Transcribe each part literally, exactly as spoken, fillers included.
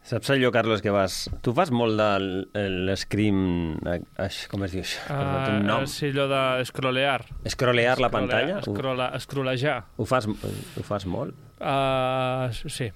Saps allò, Carlos, que vas... Tu fas molt de l'escrim... Com es diu això? Uh, un nom? Sí, allò d'escrolear. Escrolear la pantalla? Escrola, escrolejar. Ho fas, ho fas molt? Uh, sí.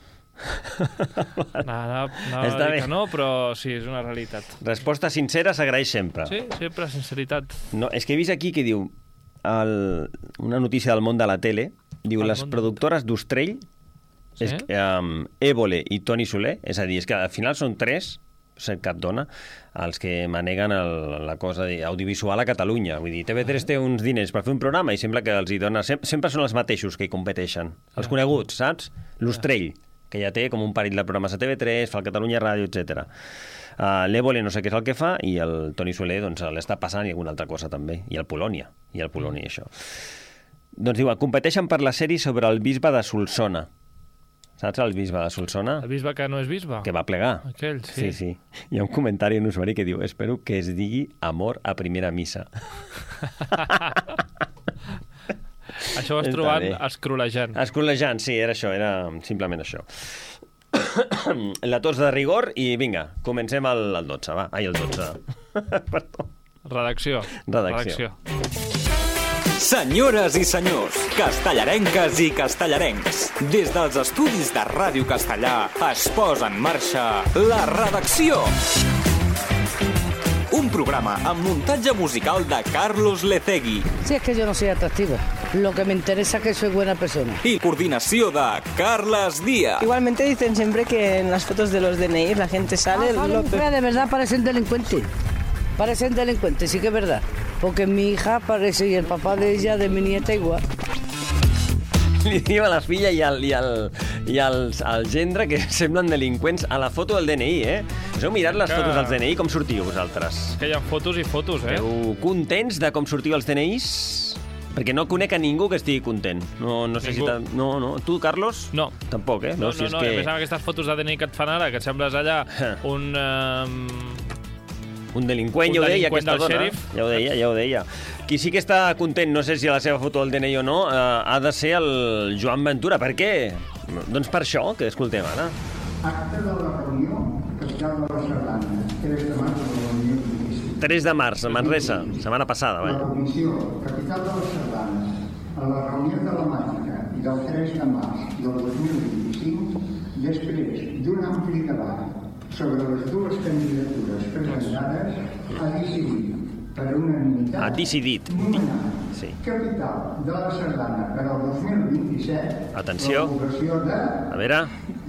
no, no, no Està dic bé. que no, però sí, és una realitat. Resposta sincera s'agraeix sempre. Sí, sempre, sinceritat. No, és que he vist aquí que diu el, una notícia del món de la tele, diu El les món productores d'Ostrell, Sí? és, um, Évole i Toni Soler, és a dir, és que al final són tres, set cap dona, els que maneguen el, la cosa audiovisual a Catalunya. Vull dir, T V tres té uns diners per fer un programa i sembla que els hi dona... Sempre, sempre són els mateixos que hi competeixen. Els Ja. coneguts, saps? L'Ostrell, que ja té com un parell de programes a T V tres, fa el Catalunya Ràdio, etcètera. Uh, L'Évole no sé què és el que fa i el Toni Soler doncs, l'està passant i alguna altra cosa també. I el Polònia, i el Polònia, mm. això. Doncs diu, competeixen per la sèrie sobre el bisbe de Solsona. Saps el bisbe de Solsona? El bisbe que no és bisbe? Que va plegar. Aquell, sí. Sí, sí. Hi ha un comentari en usuari que diu espero que es digui amor a primera missa. Això ho vas Està trobant bé. escrolejant. Escrolejant, sí, era això, era simplement això. La tos de rigor i vinga, comencem el, el dotze, va. Ai, el dotze. Perdó. Redacció. Redacció. Senyores i senyors, castellarenques i castellarencs, des dels estudis de Ràdio Castellà es posa en marxa la redacció. Un programa amb muntatge musical de Carlos Lecegui. Si es que yo no soy atractiva, lo que me interesa es que soy buena persona. I coordinació de Carles Díaz. Igualmente dicen siempre que en las fotos de los D N I la gente sale... Ah, lo vale, de verdad parecen delincuentes. Parecen delincuentes, sí que es verdad. Porque mi hija parece, y el papá de ella, de mi nieta, igual. Li diu a la filla i, al, i, al, i als, al gendre que semblen delinqüents a la foto del D N I, eh? Us heu mirat les Que- fotos dels D N I? Com sortiu vosaltres? Que hi ha fotos i fotos, eh? Esteu contents de com sortiu els D N Is? Perquè no conec a ningú que estigui content. No, no sé Ningú. si... ta- No, no. Tu, Carlos? No. Tampoc, eh? No, no, si és no, que... i a més amb aquestes fotos de D N I que et fan ara, que et sembles allà un... Um... Un delinqüent, Un ja ho deia, delinqüent aquesta del dona. xèrif. Ja ho deia, ja ho deia. Qui sí que està content, no sé si a la seva foto del D N I o no, eh, ha de ser el Joan Ventura. Per què? Doncs per això, que escoltem ara. Acte de la reunió capital de la Sardana, tres de març de dos mil vint-i-cinc. tres de març, a Manresa, setmana passada, La vaja. comissió capital de les Sardanes, a la reunió telemàtica del tres de març del dos mil vint-i-cinc, després d'un ampli debat sobre les dues candidatures presentades, ha decidit per unanimitat Ha decidit. nomenar Sí. capital de la Sardana per al dos mil vint-i-set Atenció. la població de A veure...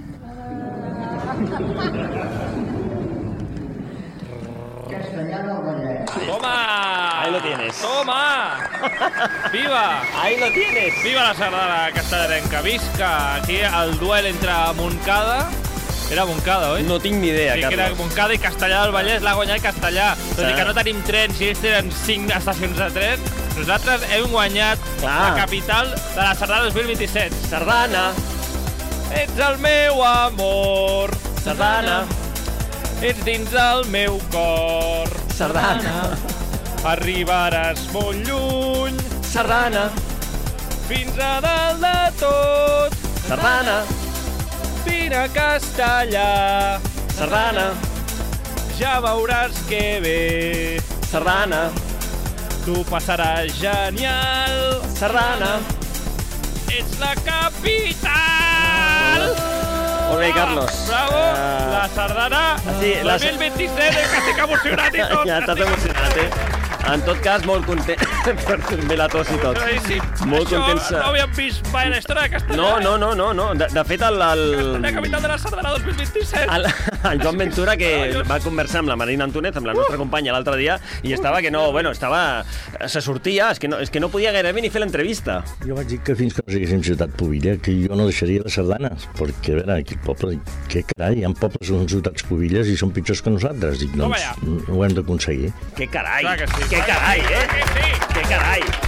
Castellar del Vallès. Toma! Ahí lo tienes. Toma! Viva! Ahí lo tienes! Viva la Sardana castellarenca! Visca! Aquí el duel entre Montcada... Era Montcada, oi? No tinc ni idea, Sí, que era Carlos. Montcada i Castellar del Vallès l'ha guanyat Castellà. Tot Sí. i que no tenim trens, si ells tenen cinc estacions de tren, nosaltres hem guanyat Clar. la capital de la Sardana dos mil vint-i-set. Sardana, Ets el meu amor, Sardana, ets dins del meu cor. Sardana, Arribaràs molt lluny, Sardana, fins a dalt de tot. Sardana, Vine a Castellà, Sardana, ja veuràs que bé. Sardana, Tu passaràs genial, Sardana. ets la capital! Molt bé, Carlos. Bravo! Eh, La Sardana sí, la- dos mil vint-i-set, eh, que estic emocionat i tot. Ja estàs emocionat, eh? En tot cas, molt content. Ve la tos i tot. Sí, Molt Això contents. no ho havíem vist mai a la història de Castellà. No, no, no, no, no. De, de fet, el, el, La capital de la Sardana dos mil vint-i-set. el, el Joan Ventura, que va conversar amb la Marina Antúnez, amb la nostra companya l'altre dia, i estava que no, bueno, estava... Se sortia, és que no, és que no podia gairebé ni fer l'entrevista. Jo vaig dir que fins que no siguéssim ciutat pobilla, que jo no deixaria de sardanes, perquè, a veure, aquí el poble, què carai, hi ha pobles que són ciutats pobilles i són pitjors que nosaltres. Dic, Toma doncs, ja. ho hem d'aconseguir. Que carai, Clar que sí, que clar que carai, sí, eh? clar que sí. Que carai.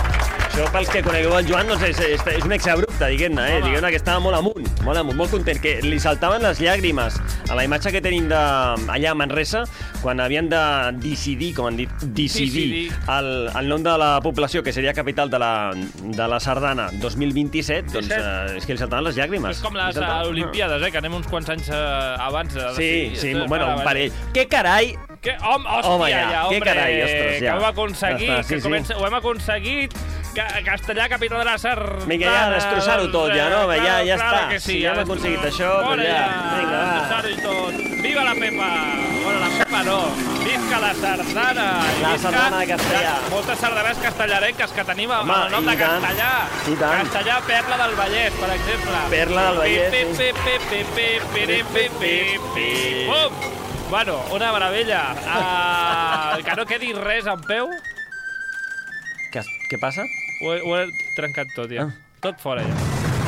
Això, pels que conegueu el Joan, no sé, és, és, és un exabrupte, diguem-ne, eh? Diguem-ne que estava molt amunt, molt amunt, molt content, que li saltaven les llàgrimes a la imatge que tenim de, allà a Manresa, quan havien de decidir, com han dit, decidir el, el nom de la població, que seria capital de la, de la Sardana dos mil vint-i-set, doncs eh, és que li saltaven les llàgrimes. És com les Olimpiades, eh? Que anem uns quants anys eh, abans de decidir. Sí, sí, bueno, un parell. Què carai... Que, home, hòstia, home, ja, ja, hombre, carai, ostres, ja. Que ho hem aconseguit, Està, sí, que comença, sí. ho hem aconseguit, que, Castellà, capital de la Sardana... Vinga, ja, destrossar-ho tot, ja, no? Claro, Ja, ja claro està. que sí, si ja hem aconseguit això, Bona, doncs ja. ja. Vinga, va. Destrossar-ho tot. Viva la Pepa! Bueno, la Pepa no. Visca la Sardana! La Sardana de Castellà. Moltes sardanes castellarenques que tenim amb el nom de Castellà. I tant. Castellà, Perla del Vallès, per exemple. Perla del Vallès, sí. Pe, pe, pe, pe, pe, pe, pe, pe, pe. Pum! Bueno, una meravella. Uh, que no quedi res en peu. Què, què passa? Ho he, ho he trencat tot, ja. Ah. Tot fora, ja.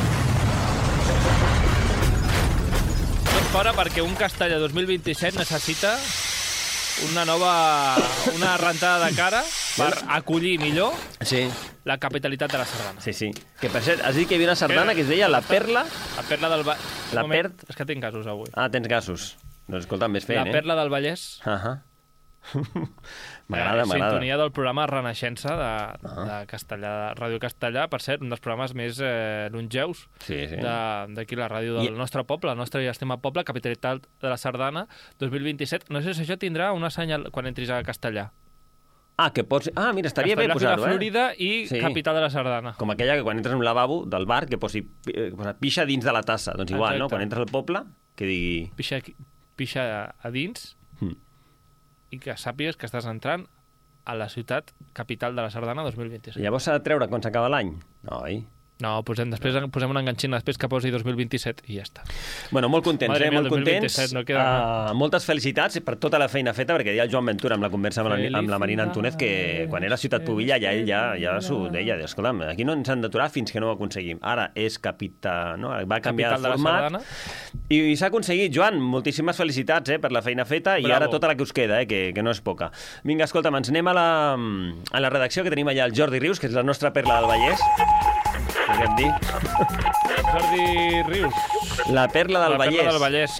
Tot fora perquè un Castellà dos mil vint-i-set necessita una nova... una rentada de cara per acollir millor sí. la capitalitat de la Sardana. Sí, sí. Que per cert, has dit que hi havia una sardana que es deia La Perla... La Perla del Vallès. La Pert... És que tinc casos avui. Ah, tens gasos. Doncs escolta, més fent, La eh? La Perla del Vallès. Ahà. M'agrada, eh, m'agrada. Sintonia del programa Renaixença de, ah. de Castellà, de Ràdio Castellà, per cert, un dels programes més eh, longeus sí, sí. d'aquí la ràdio del I... nostre poble, el nostre estimat poble, capitalitat de la Sardana, dos mil vint-i-set. No sé si això tindrà una senyal quan entris a Castellà. Ah, que pots... Ah, mira, estaria Castellà, bé posar-ho, eh? Florida i sí. capital de la Sardana. Com aquella que quan entres en un lavabo del bar que posi, que posa pixa dins de la tassa. Doncs igual, exacte. No? Quan entres al poble, que digui... Pixa, pixa a dins mm. i que sàpigues que estàs entrant a la ciutat capital de la Sardana dos mil vint-i-set. I llavors s'ha de treure quan s'acaba l'any? No, oi? No, posem, després posem una enganxina després que posi dos mil vint-i-set i ja està. Bueno, molt contents, Madre eh? mia, Molt contents. No queda... uh, moltes felicitats per tota la feina feta, perquè deia el Joan Ventura amb la conversa amb la, amb la Marina Antúnez que quan era Ciutat Pubilla ja ell ja, ja s'ho deia. Escolta'm, aquí no ens han d'aturar fins que no ho aconseguim. Ara és capità... No? Va canviar capital de format. I, i s'ha aconseguit, Joan. Moltíssimes felicitats eh, per la feina feta. Bravo. I ara tota la que us queda, eh, que, que no és poca. Vinga, escolta'm, ens anem a la, a la redacció, que tenim allà el Jordi Rius, que és la nostra perla del Vallès. Podríem dir. Jordi Rius. La perla del la Vallès. La perla del Vallès.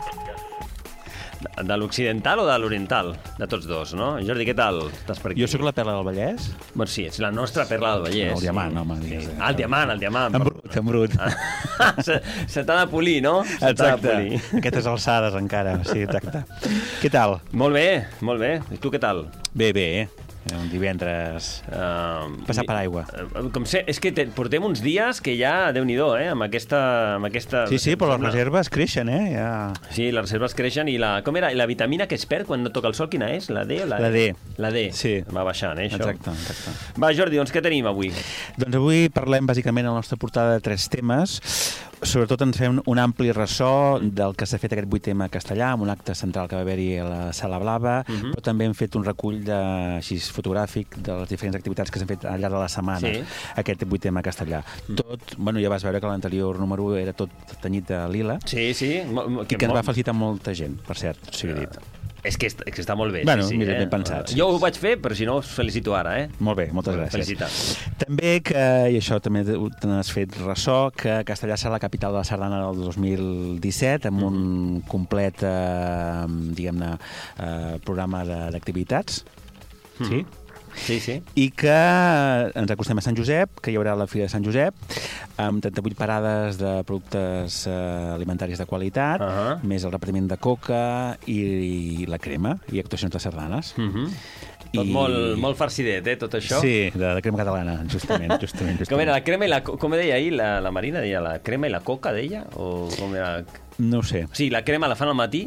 De, de l'occidental o de l'oriental? De tots dos, no? Jordi, què tal? Estàs per aquí? Jo sóc la perla del Vallès? Bueno, sí, ets la nostra perla del Vallès. El diamant, home. Sí. Ah, el diamant, el diamant. En brut, en brut. Ah, se se t'ha de polir, no? Se exacte. Polir. Aquestes alçades encara, sí, exacte. Què tal? Molt bé, molt bé. I tu què tal? Bé, bé, eh? Un divendres... Uh, passar per aigua. Uh, com sé, és que te, portem uns dies que ja, Déu-n'hi-do, eh? Amb aquesta, amb aquesta... Sí, sí, però les reserves creixen, eh? Ja... Sí, les reserves creixen i la... Com era? I la vitamina que es perd quan no toca el sol, quina és? La D o la E? La D. La D. Sí. Va baixant, eh, això? Exacte, exacte. Va, Jordi, doncs què tenim avui? Doncs avui parlem bàsicament a la nostra portada de tres temes. Sobretot ens fem un ampli ressò del que s'ha fet aquest vuit ema castellà, amb un acte central que va haver-hi a la Sala Blava, uh -huh. però també hem fet un recull de, així, fotogràfic de les diferents activitats que s'han fet al llarg de la setmana, sí. aquest vuit ema castellà. Uh -huh. Tot, bueno, ja vas veure que l'anterior número era tot tenyit de lila. Sí, sí. I que ens va felicitar molta gent, per cert, o sigui dit. És que, és que està molt bé. Bueno, sí, sí, mira, eh? ben pensat. Sí. Jo ho vaig fer, però si no us felicito ara, eh? Molt bé, moltes gràcies. Felicitats. També que, i això també te n'has fet ressò, que Castellà serà la capital de la Sardana del dos mil disset, amb mm. un complet, eh, diguem-ne, eh, programa d'activitats. Mm. Sí? Sí, sí. I que ens acostem a Sant Josep, que hi haurà la Fira de Sant Josep, amb trenta-vuit parades de productes eh, alimentaris de qualitat, uh -huh. més el repartiment de coca i, i la crema, i actuacions de sardanes. Uh -huh. Tot I... molt, molt farcidet, eh, tot això? Sí, de, de crema catalana, justament. justament, justament. Com era, la crema i la... Com deia ahir la, la Marina? Deia la crema i la coca, deia? O com era? No ho sé. Sí, la crema la fan al matí,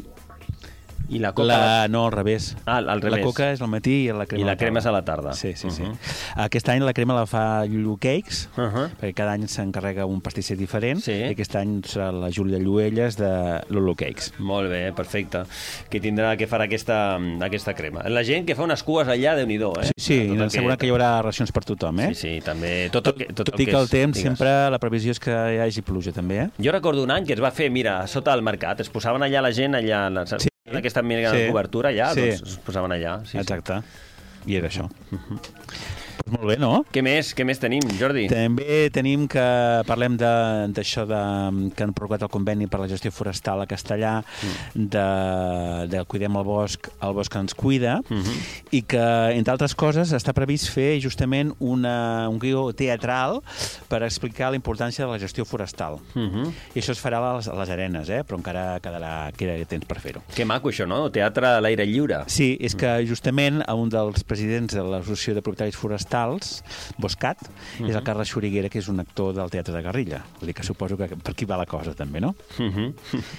i la coca... La... No, al revés. Ah, al revés. La coca és al matí i la crema I la crema és a la tarda. Sí, sí, sí. Uh -huh. Aquest any la crema la fa Llu Cakes, uh -huh. perquè cada any s'encarrega un pastisser diferent, sí. i aquest any serà la Júlia Lluelles de Lulu Cakes. Molt bé, perfecte. Que tindrà que farà aquesta, aquesta crema. La gent que fa unes cues allà, Déu-n'hi-do, eh? Sí, sí, i ens assegura que hi haurà racions per tothom, eh? Sí, sí, també... Tot, tot, tot, tot i que el temps, sempre la previsió és que hi hagi pluja, també, eh? Jo recordo un any que es va fer, mira, sota el mercat, es posaven allà la gent, allà... La... Sí. Aquesta mega sí. cobertura allà, sí. doncs es posaven allà. Sí, exacte. Sí. I era això. Uh -huh. Pues molt bé, no? Què més? Què més tenim, Jordi? També tenim que parlem d'això de, de, que han prorrogat el conveni per la gestió forestal a Castellà, mm. de, de Cuidem el bosc, el bosc ens cuida, mm-hmm. i que, entre altres coses, està previst fer justament una, un guió teatral per explicar la importància de la gestió forestal. Mm-hmm. I això es farà a les, a les Arenes, eh? Però encara quedarà, queda temps per fer-ho. Que maco, això, no? Teatre a l'aire lliure. Sí, és que justament un dels presidents de l'Associació de Propietaris Forestals, Boscat, uh-huh. és el Carles Xuriguera, que és un actor del Teatre de Garrilla. Vull dir que suposo que per aquí va la cosa, també, no? Uh-huh.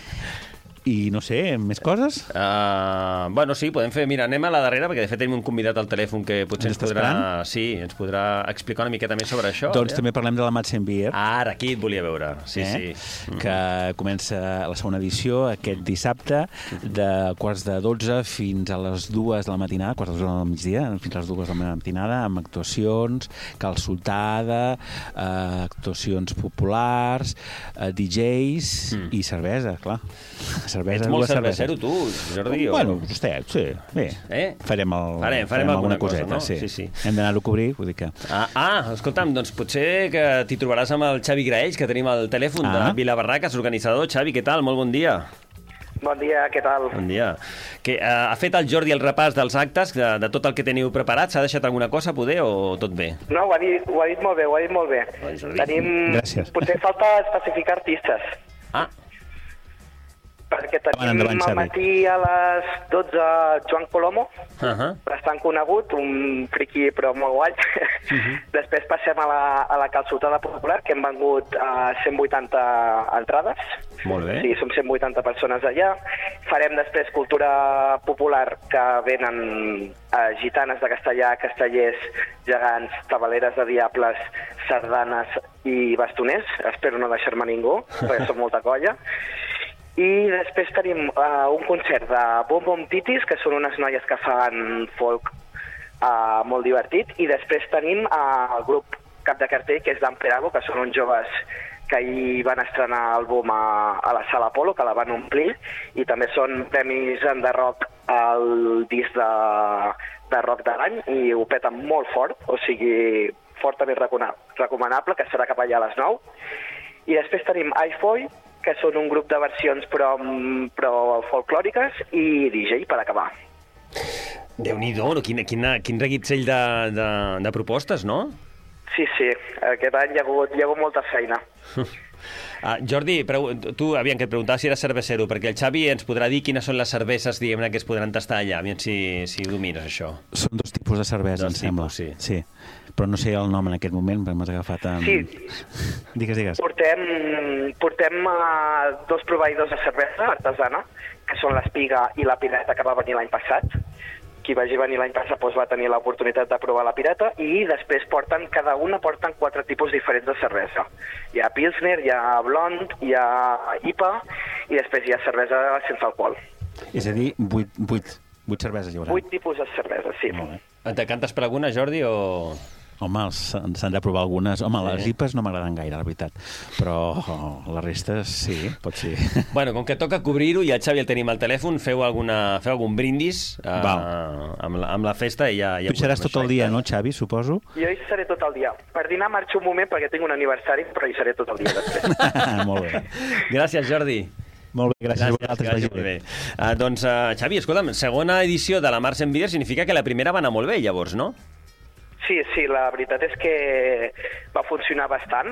I, no sé, més coses? Uh, bueno, sí, podem fer... Mira, anem a la darrera, perquè de fet tenim un convidat al telèfon que potser ens, ens podrà... Esperant? Sí, ens podrà explicar una miqueta més sobre això. Doncs ja? també parlem de la Matzenbier. Ah, ara, aquí et volia veure. Sí, eh? sí. Mm-hmm. Que comença la segona edició aquest dissabte, de quarts de dotze fins a les dues de la matinada, quarts de dotze del migdia, fins a les dues de la matinada, amb actuacions, calçotada, eh, actuacions populars, eh, D Js mm. i cervesa, clar. Cervesa, Ets molt cervesero, tu, Jordi? O... Bueno, vostè, sí. Bé, eh? farem, el, farem, farem, farem alguna, alguna coseta, cosa, no? sí. sí, sí. Hem d'anar-ho a cobrir, vull dir que... Ah, ah, escolta'm, doncs potser que t'hi trobaràs amb el Xavi Graells, que tenim al telèfon ah. de Vilabarraques, organitzador. Xavi, què tal? Molt bon dia. Bon dia, què tal? Bon dia. Que, uh, ha fet el Jordi el repàs dels actes, de, de tot el que teniu preparat? S'ha deixat alguna cosa, poder, o tot bé? No, ho ha dit, ho ha dit molt bé, ho ha dit molt bé. Tenim... Gràcies. Potser falta especificar artistes. Ah. Perquè tenim endavant, al matí a les dotze Joan Colomo, uh-huh. bastant conegut, un friqui però molt guai. Uh-huh. Després passem a la, a la calçotada popular, que hem vengut a cent vuitanta entrades. Molt bé. Sí, som cent vuitanta persones allà. Farem després cultura popular, que venen eh, gitanes de Castellà, castellers, gegants, tabaleres de diables, sardanes i bastoners. Espero no deixar-me ningú, perquè som molta colla. I després tenim uh, un concert de Bom Bom Titis, que són unes noies que fan folk uh, molt divertit, i després tenim uh, el grup cap de cartell, que és d'Amperago, que són uns joves que ahir van estrenar àlbum a, a la Sala Apolo, que la van omplir, i també són premis en de rock al disc de, de rock de l'any, i ho peten molt fort, o sigui, fortament recomanable, que serà cap allà a les nou. I després tenim iFoy, que són un grup de versions però, però folclòriques, i D J per acabar. Déu-n'hi-do, quin, quin, quin reguitzell de, de, de propostes, no? Sí, sí, aquest any hi ha hagut, hi ha hagut molta feina. Ah, Jordi, tu, aviam, que et preguntava si eres cervesero, perquè el Xavi ens podrà dir quines són les cerveses, diguem-ne, que es podran tastar allà, aviam si, si ho domines, això. Són dos tipus de cervesa, em sembla. Sí. sí. Però no sé el nom en aquest moment, perquè m'has agafat amb... Sí. Digues, digues. Portem, portem uh, dos proveïdors de cervesa artesana, que són l'Espiga i la Pirata, que va venir l'any passat. Qui vagi venir l'any passat doncs, va tenir l'oportunitat de provar la Pirata, i després porten, cada una porten quatre tipus diferents de cervesa. Hi ha Pilsner, hi ha Blond, hi ha I P A, i després hi ha cervesa sense alcohol. És a dir, vuit, vuit, vuit cerveses hi haurà. Vuit tipus de cervesa, sí. Molt bé. Et decantes per alguna, Jordi, o...? Home, s'han de provar algunes. Home, sí. Les I P As no m'agraden gaire, la veritat. Però oh, la resta sí, pot ser. Bueno, com que toca cobrir-ho i el Xavi el tenim al telèfon, feu, alguna, feu algun brindis uh, amb, la, amb la festa i ja... ja tu seràs tot el dia, no, Xavi, suposo? Jo hi seré tot el dia. Per dinar marxo un moment perquè tinc un aniversari, però hi seré tot el dia després. Molt bé. Gràcies, Jordi. Molt bé, gràcies. gràcies, gràcies molt bé. Uh, doncs, uh, Xavi, escolta'm, segona edició de la Matzenbier significa que la primera va anar molt bé, llavors, no? Sí, sí, la veritat és que va funcionar bastant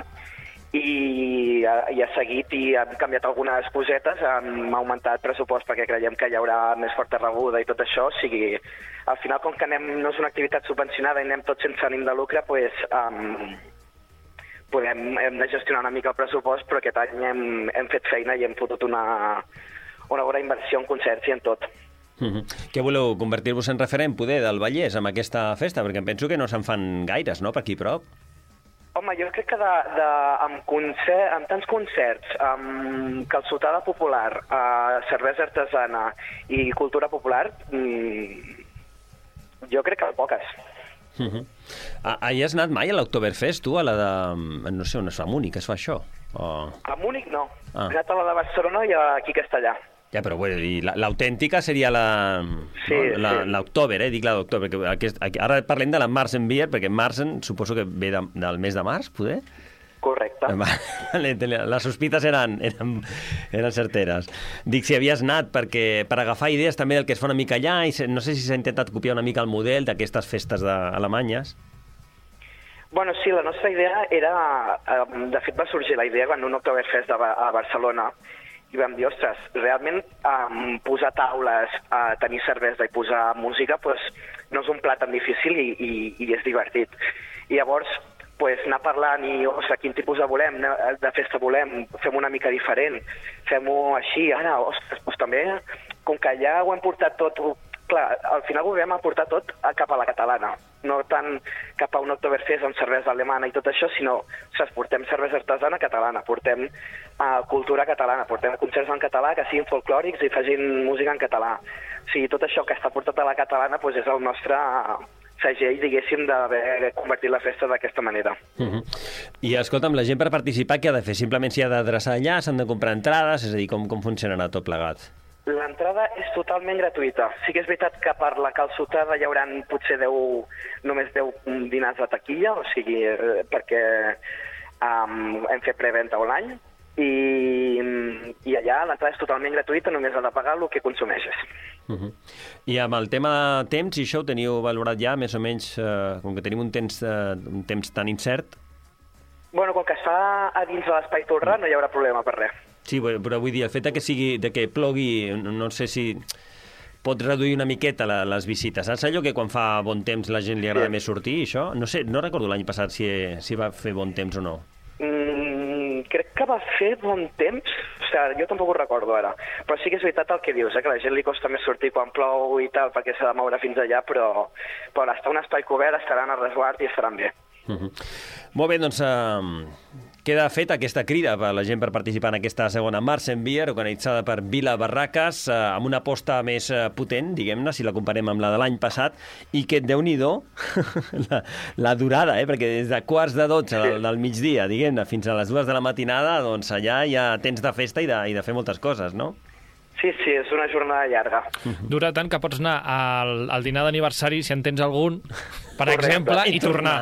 i ha, i ha seguit i han canviat algunes cosetes, han augmentat pressupost perquè creiem que hi haurà més forta rebuda i tot això, o sigui, al final com que anem, no és una activitat subvencionada i anem tots sense ànim de lucre, pues, um, podem, hem de gestionar una mica el pressupost, però aquest any hem, hem fet feina i hem fotut una, una bona inversió en concerts i en tot. Uh-huh. Què voleu, convertir-vos en referent, poder, del Vallès amb aquesta festa? Perquè em penso que no se'n fan gaires, no?, per aquí prop. Home, jo crec que de, de, amb, concert, amb tants concerts, amb calçotada popular, eh, cervesa artesana i cultura popular, mmm, jo crec que poques. Uh-huh. Ah, hi has anat mai a l'Oktoberfest, tu, a la de... no sé on es fa, a Múnich, es fa això? O... A Múnich no, ah. he anat a la de Barcelona i aquí a Castellà. Ja, però bueno, i la- l'autèntica seria la... Sí, no? la sí. L'october, eh? Dic la d'october. perquè Aquest, aquí, ara parlem de la Marzen Beer, perquè Marzen suposo que ve de, del mes de març, poder? Correcte. Vale, les sospites eren, eren, eren certeres. Dic, si havies anat perquè, per agafar idees també del que es fa una mica allà, i se- no sé si s'ha intentat copiar una mica el model d'aquestes festes de, alemanyes. Bueno, sí, la nostra idea era... eh, De fet, va sorgir la idea quan un Oktoberfest a, Ba- a Barcelona i vam dir, ostres, realment um, posar taules, uh, tenir cervesa i posar música pues, no és un plat tan difícil i, i, i és divertit. I llavors, pues, anar parlant i, ostres, quin tipus de volem, de festa volem, fem una mica diferent, fem-ho així, ara, ostres, pues, també, com que ja ho hem portat tot, clar, al final ho vam aportar tot cap a la catalana, no tant cap a un Oktoberfest amb cervesa alemana i tot això, sinó, ostres, portem cervesa artesana catalana, portem uh, cultura catalana, portem concerts en català que siguin folclòrics i facin música en català. O sigui, tot això que està portat a la catalana pues, és el nostre segell, diguéssim, d'haver convertit la festa d'aquesta manera. Uh -huh. I, escolta'm, la gent per participar què ha de fer? Simplement s'hi ha d'adreçar allà, s'han de comprar entrades, és a dir, com, com funcionarà tot plegat? L'entrada és totalment gratuïta. Sí que és veritat que per la calçotada hi haurà potser deu, només deu dinars de taquilla, o sigui, eh, perquè um, hem fet preventa online, i, i allà l'entrada és totalment gratuïta, només ha de pagar el que consumeixes. Uh -huh. I amb el tema de temps, i això ho teniu valorat ja, més o menys, eh, com que tenim un temps, eh, un temps tan incert? Bueno, com que es fa a dins de l'espai Torra, no hi haurà problema per res. Sí, però vull dir, el fet de que, sigui, de que plogui, no sé si pot reduir una miqueta la, les visites. Saps allò que quan fa bon temps la gent li agrada Sí. més sortir, això? No sé, no recordo l'any passat si, si va fer bon temps o no. Mm, crec que va fer bon temps, o sigui, jo tampoc ho recordo ara, però sí que és veritat el que dius, eh, que a la gent li costa més sortir quan plou i tal, perquè s'ha de moure fins allà, però, però està un espai cobert, estaran a resguard i estaran bé. Uh -huh. Molt bé, doncs eh, queda feta aquesta crida per la gent per participar en aquesta segona Marzen Beer, organitzada per Vila Barraques, eh, amb una aposta més eh, potent, diguem-ne, si la comparem amb la de l'any passat, i que, déu-n'hi-do, la, la durada, eh, perquè des de quarts de dotze del, del migdia, diguem-ne, fins a les dues de la matinada, doncs allà hi ha temps de festa i de, i de fer moltes coses, no? Sí, sí, és una jornada llarga. Dura tant que pots anar al, al dinar d'aniversari, si en tens algun, per Correcte. exemple, i, I tornar.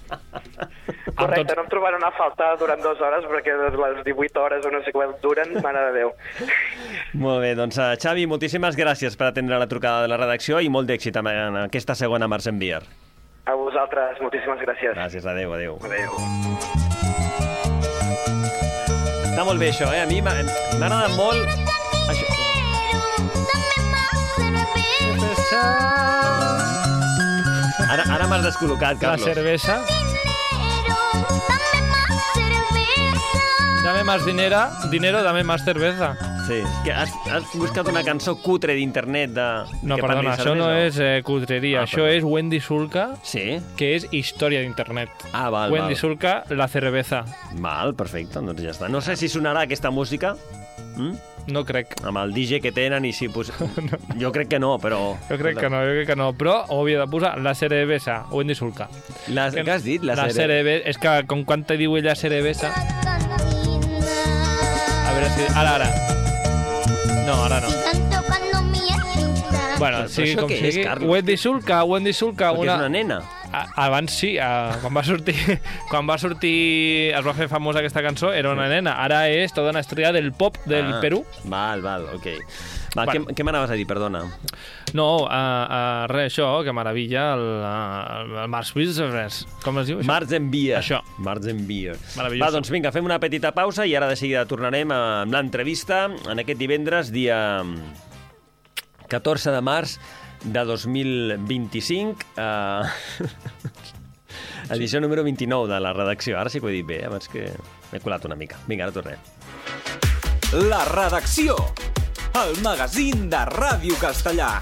Correcte, tots- no em trobaran a faltar durant dues hores, perquè les divuit hores o no sé quant duren, mare de Déu. Molt bé, doncs uh, Xavi, moltíssimes gràcies per atendre la trucada de la redacció i molt d'èxit en, en aquesta segona Marzen Beer. A vosaltres, moltíssimes gràcies. Gràcies, adeu, adeu. Adéu. Està molt bé això, eh? A mi m'ha m'ha agradat molt... Això... Ara, ara m'has descol·locat, La Carlos. cervesa. Dame más dinero, dinero, dame más cerveza. Sí. Que has, has buscat una cançó cutre d'internet de... No, que perdona, parli de això no cervesa? és eh, cutreria, Ah, això perdó. és Wendy Sulca, Sí? que és història d'internet. Ah, val, Wendy val. Sulca, la cerveza. Val, perfecte, doncs ja està. No sé si sonarà aquesta música, mm? No crec. amb el D J que tenen i si... Pues... Jo crec que no, però... Jo crec que no, jo crec que no. Però ho havia de posar la cervesa, Wendy Sulca. La, què has dit? La, la cere- cervesa. És que com quan te diu ella cervesa... A veure si... Ara, ara. No, ara no. Bueno, Però sigui això com què és, sigui. Carlos? Wendy Sulca, Wendy Sulca... Perquè és una nena. A- Abans sí, a, quan va sortir quan va sortir, es va fer famosa aquesta cançó, era una nena, ara és tota una estrella del pop del Ah, Perú. Val, val, ok. Va, Bueno. què, què m'anaves a dir, perdona? No, uh, uh, res, això, que meravilla el, uh, el Mars Business. Com es diu això? Marzen Beer. Això. Marzen Beer. Meravellós. Va, doncs vinga, fem una petita pausa i ara de seguida tornarem amb l'entrevista en aquest divendres, dia catorze de març de dos mil vint-i-cinc. Uh... Edició número vint-i-nou de la redacció. Ara sí que ho he dit bé, eh? Abans que m'he colat una mica. Vinga, ara tornem. La redacció. El magazín de Ràdio Castellà.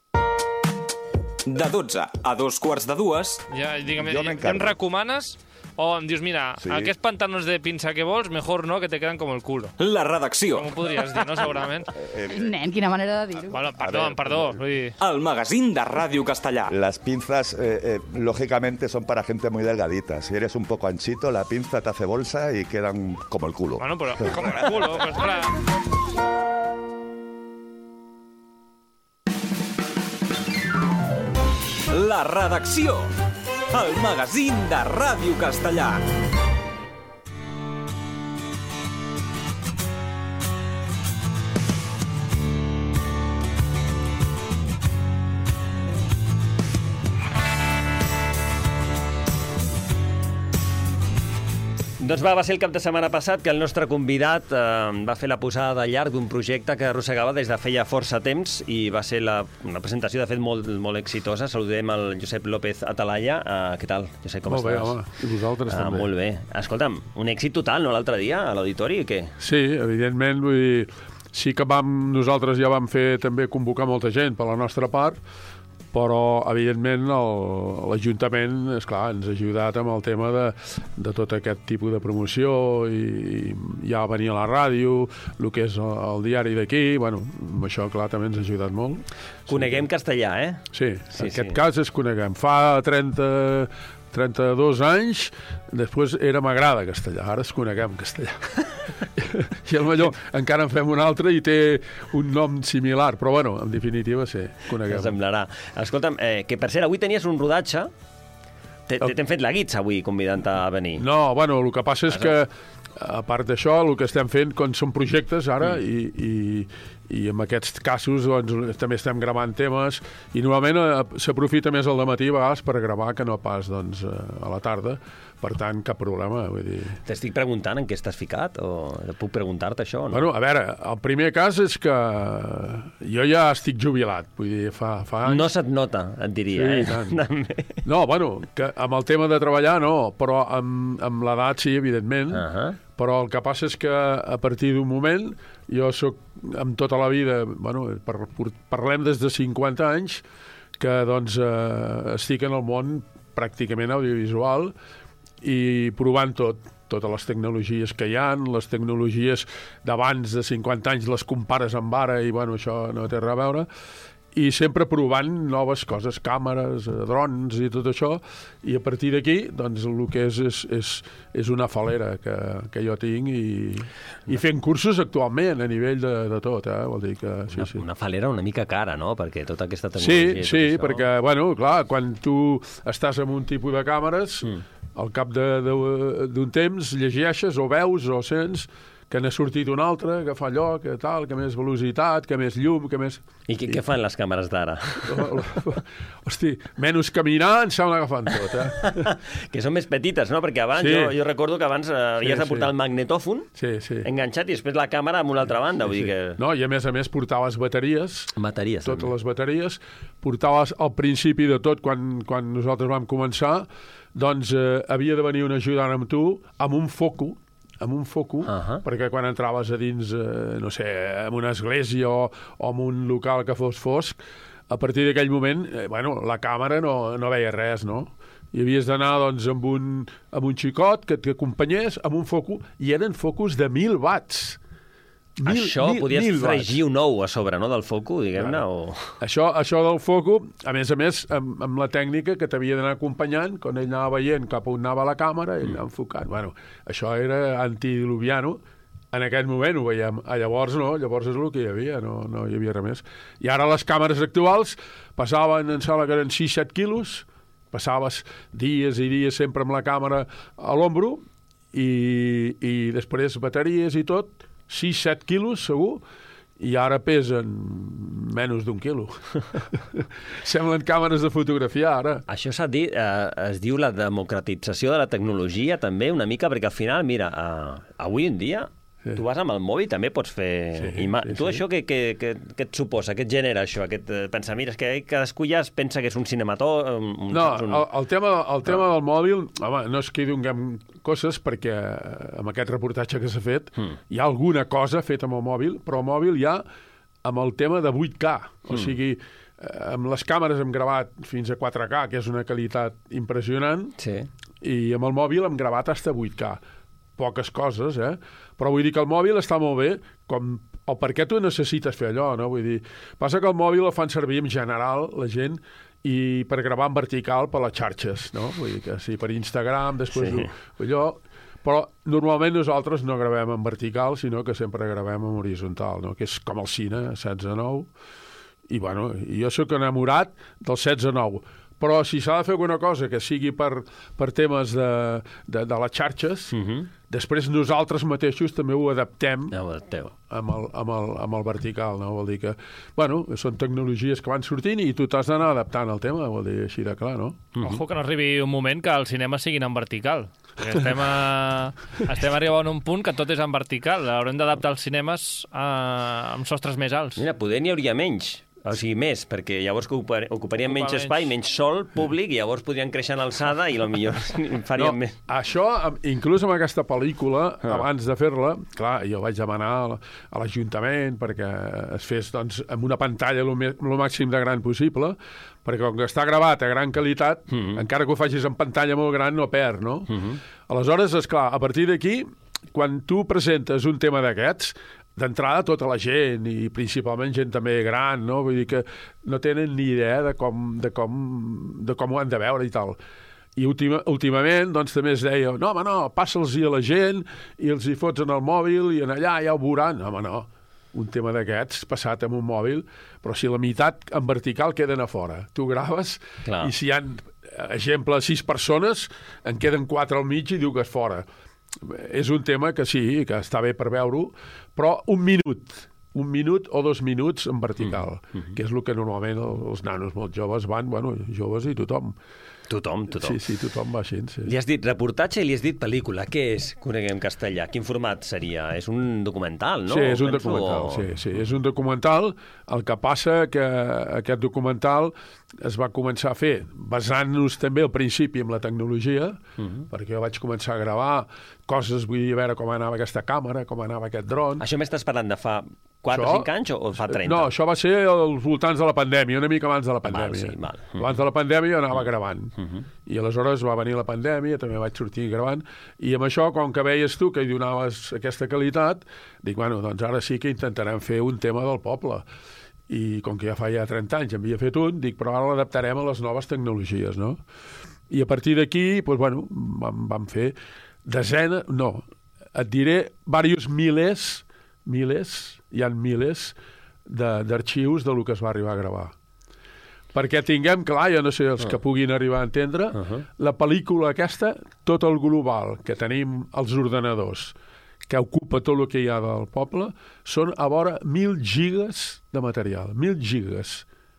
De dotze a dos quarts de dues. Ja, digue'm, Jo ja, m'encargo. em recomanes O em dius, mira, Sí. aquests pantanos de pinza que vols, mejor no, que te quedan como el culo. La redacció. Com ho podries dir, no? Segurament. Nen, quina manera de dir-ho. Bueno, perdó, perdó. Vull dir... El magazín de Ràdio Castellà. Las pinzas, eh, eh, lógicamente, son para gente muy delgadita. Si eres un poco anchito, la pinza te hace bolsa y quedan como el culo. Bueno, però com el culo, pues clar. La redacció. El magazín de Ràdio Castellà. Doncs va, va ser el cap de setmana passat que el nostre convidat eh, va fer la posada de llarg d'un projecte que arrossegava des de feia força temps i va ser la, una presentació, de fet, molt, molt exitosa. Saludem el Josep López Atalaya. Uh, què tal, Josep, com molt estàs? Molt bé, home. I vosaltres uh, també. Molt bé. Escolta'm, un èxit total, no, l'altre dia, a l'auditori, o què? Sí, evidentment, vull dir, sí que vam, nosaltres ja vam fer també convocar molta gent per la nostra part, però, evidentment, l'Ajuntament, esclar, ens ha ajudat amb el tema de, de tot aquest tipus de promoció i, i ja venia a la ràdio, el que és el, el diari d'aquí, bueno, amb això, clar, també ens ha ajudat molt. Coneguem castellà, eh? Sí, sí en aquest sí. cas és coneguem. Fa trenta, trenta-dos anys, després era m'agrada castellà, ara es coneguem castellà. I potser encara en fem un altre i té un nom similar, però bueno, en definitiva sí, coneguem. Semblarà. Escolta'm, eh, que per cert, avui tenies un rodatge. T'hem fet la guitza avui convidant a venir. No, bueno, el que passa és que, a part d'això, el que estem fent, quan són projectes ara, mm. i, i, i en aquests casos doncs, també estem gravant temes, i normalment eh, s'aprofita més al dematí a vegades per gravar que no pas doncs, a la tarda. Per tant, cap problema, vull dir... T'estic preguntant en què estàs ficat, o puc preguntar-te això o no? Bueno, a veure, el primer cas és que jo ja estic jubilat, vull dir, fa, fa anys... No se't nota, et diria, sí, eh? Tant. No, bueno, que amb el tema de treballar no, però amb, amb l'edat sí, evidentment, uh -huh. Però el que passa és que a partir d'un moment, jo sóc amb tota la vida, bueno, per, per, parlem des de cinquanta anys, que doncs eh, estic en el món pràcticament audiovisual, i provant tot, totes les tecnologies que hi ha, les tecnologies d'abans de cinquanta anys les compares amb ara i bueno, això no té res a veure, i sempre provant noves coses, càmeres, drons i tot això, i a partir d'aquí doncs el que és és, és, és una falera que, que jo tinc i, i fent cursos actualment a nivell de, de tot, eh? Vol dir que sí, una, sí. Una falera una mica cara, no? Perquè tota aquesta tecnologia... Sí, sí, perquè, bueno, clar, quan tu estàs amb un tipus de càmeres, mm. al cap d'un temps llegeixes o veus o sents que n'ha sortit un altre, que fa allò, que tal, que més velocitat, que més llum, que més... I què, I... què fan les càmeres d'ara? Hosti, menys caminar em sembla que fan tot, eh? Que són més petites, no? Perquè abans, sí. jo, jo recordo que abans eh, havies sí, de portar sí. el magnetòfon sí, sí. enganxat i després la càmera amb una altra banda. Sí, vull sí. dir que... No, i a més a més portaves bateries. Bateries. Totes també. les bateries. Portaves al principi de tot, quan, quan nosaltres vam començar, doncs eh, havia de venir un ajudant amb tu, amb un foco, amb un foco, uh -huh. perquè quan entraves a dins, eh, no sé, en una església o, o en un local que fos fosc, a partir d'aquell moment, eh, bueno, la càmera no, no veia res, no? I havies d'anar, doncs, amb un, amb un xicot que t'acompanyés, amb un foco, i eren focus de mil watts. Mil, això mil, podies mil fregir un ou a sobre, no?, del foco, diguem-ne, o... Això, això del foco, a més a més, amb, amb la tècnica que t'havia d'anar acompanyant, quan ell anava veient cap on anava la càmera, ell anava enfocant. Bueno, això era antidiluviano. En aquest moment ho veiem. A llavors no, llavors és el que hi havia, no, no hi havia res més. I ara les càmeres actuals passaven, em sembla que eren sis set quilos, passaves dies i dies sempre amb la càmera a l'ombro, i, i després bateries i tot, sis set quilos, segur, i ara pesen menys d'un quilo. Semblen càmeres de fotografiar, ara. Això s'ha dit, eh, es diu la democratització de la tecnologia, també, una mica, perquè al final, mira, eh, avui en dia, sí. tu vas amb el mòbil, també pots fer... Sí, ima... sí, tu sí. això què, què, què, què et suposa? Què et genera això? Aquest eh, pensar, mira, és que cadascú ja es pensa que és un cinemató... Un, no, un... el, el tema, el tema del mòbil, home, no és que hi donem coses, perquè amb aquest reportatge que s'ha fet mm. hi ha alguna cosa feta amb el mòbil, però el mòbil ja amb el tema de vuit K, mm. o sigui, amb les càmeres hem gravat fins a quatre K, que és una qualitat impressionant, sí. i amb el mòbil hem gravat fins a vuit K. Poques coses, eh? Però vull dir que el mòbil està molt bé, com el per què tu necessites fer allò, no? Vull dir, passa que el mòbil el fan servir en general la gent i per gravar en vertical per les xarxes, no? Vull dir que sí, per Instagram, després sí. allò... Però normalment nosaltres no gravem en vertical, sinó que sempre gravem en horitzontal, no? Que és com el cine, setze nou. I, bueno, jo sóc enamorat del setze nou. Però si s'ha de fer alguna cosa que sigui per, per temes de, de, de les xarxes, uh-huh. després nosaltres mateixos també ho adaptem no, ho amb, el, amb, el, amb el vertical, no? Vol dir que, bueno, són tecnologies que van sortint i tu t'has d'anar adaptant al tema, vol dir així de clar, no? Uh-huh. Ojo que no arribi un moment que els cinemes siguin en vertical. Estem, a, estem arribant a un punt que tot és en vertical. Haurem d'adaptar els cinemes a, amb sostres més alts. Mira, poder n'hi hauria menys. O sigui, més, perquè llavors ocuparien Ocupa menys espai, menys sol públic, i llavors podrien créixer en alçada i potser farien no, més. Això, inclús amb aquesta pel·lícula, ah. abans de fer-la, clar, jo vaig demanar a l'Ajuntament perquè es fes doncs, amb una pantalla el màxim de gran possible, perquè com que està gravat a gran qualitat, mm-hmm. encara que ho facis en pantalla molt gran, no perd, no? Mm-hmm. Aleshores, esclar, a partir d'aquí, quan tu presentes un tema d'aquests, d'entrada tota la gent, i principalment gent també gran, no? Vull dir que no tenen ni idea de com, de com, de com ho han de veure i tal. I última, últimament, doncs, també es deia, no, home, no, passa'ls-hi a la gent i els hi fots en el mòbil i en allà ja ho veuran. No, home, no, un tema d'aquests passat amb un mòbil, però si la meitat en vertical queden a fora. Tu graves Clar. I si hi ha, exemple, sis persones, en queden quatre al mig i diu que és fora. És un tema que sí, que està bé per veure-ho, però un minut, un minut o dos minuts en vertical, mm-hmm. que és el que normalment els nanos molt joves van, bueno, joves i tothom. Tothom, tothom. Sí, sí, tothom va així, sí. Li has dit reportatge i li has dit pel·lícula. Què és Coneguem Castellà? Quin format seria? És un documental, no? Sí, és un Penso... documental, sí, sí, és un documental. El que passa que aquest documental es va començar a fer basant-nos també al principi en la tecnologia, uh-huh. perquè jo vaig començar a gravar coses, vull dir, a veure com anava aquesta càmera, com anava aquest dron. Això m'estàs parlant de fa quatre o cinc anys o fa trenta? No, això va ser als voltants de la pandèmia, una mica abans de la pandèmia. Val, sí, val. Abans de la pandèmia jo anava gravant. Uh-huh. I aleshores va venir la pandèmia, també vaig sortir gravant, i amb això, com que veies tu que hi donaves aquesta qualitat, dic, bueno, doncs ara sí que intentarem fer un tema del poble. I com que ja fa ja trenta anys havia fet un, dic, però ara l'adaptarem a les noves tecnologies, no? I a partir d'aquí, doncs, bueno, vam, vam fer desenes, no, et diré diversos milers, milers, hi ha milers d'arxius de, de lo que es va arribar a gravar. Perquè tinguem clar, jo no sé els que puguin arribar a entendre, uh-huh. la pel·lícula aquesta, tot el global que tenim als ordenadors, que ocupa tot el que hi ha del poble, són a vora mil gigas de material. Mil gigas.